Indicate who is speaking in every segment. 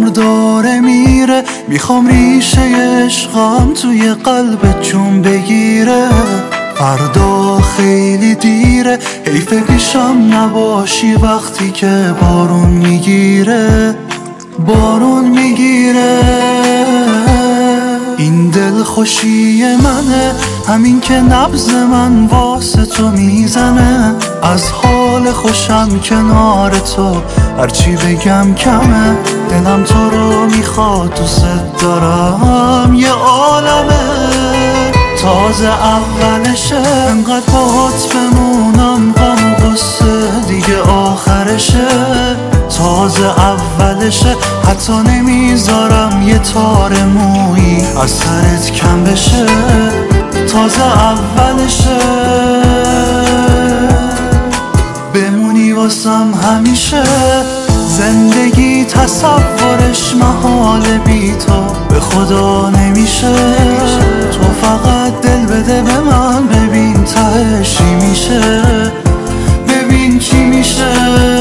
Speaker 1: داره میره، میخوام ریشه عشقم توی قلبت جون بگیره. فردا خیلی دیره، حیف پیشم نباشی وقتی که بارون میگیره، بارون میگیره. این دل خوشی منه، همین که نبض من واسه تو میزنه. از حال خوشم کنار تو، هرچی بگم کمه. دلم تو رو میخواد، دوست دارم، یه عالمه. تازه اولشه، انقدر باهات بمونم غم و غصه دیگه آخرشه. تازه اولشه، حتی نمیذارم یه تار مویی از سرت کم بشه. تازه اولشه، بمونی واسم همیشه. زندگی تصورش محال بی تو به خدا نمیشه. تو فقط دل بده به من، ببین تهش چی میشه، ببین چی میشه.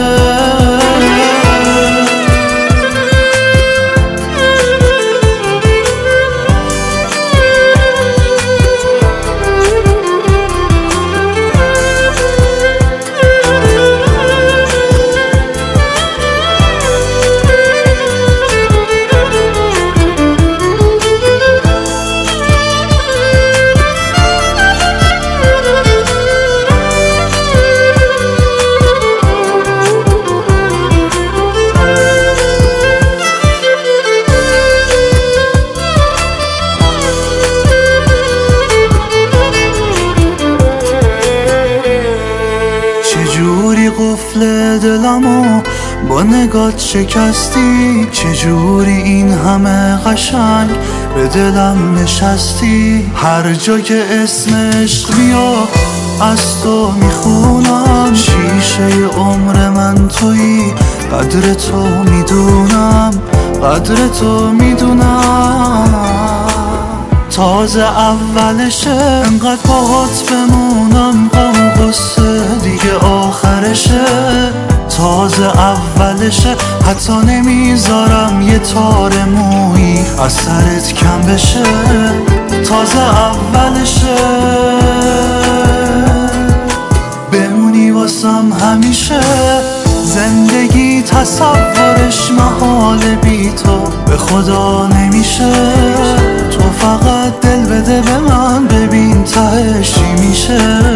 Speaker 1: چجوری قفل دلمو با نگات شکستی، چجوری این همه قشنگ به دلم نشستی. هر جا که اسم عشق بیاد از تو میخونم، شیشه عمر من تویی، قدر تو میدونم، قدر تو میدونم. تازه اولشه، انقدر باهات بمونم غم و غصه دیگه آخرشه. تازه اولشه، حتی نمیذارم یه تار مویی از سرت کم بشه. تازه اولشه، بمونی واسم همیشه. زندگی تصورش محال بی تو به خدا نمیشه. تو فقط دل بده به من، ببین تهش چی میشه.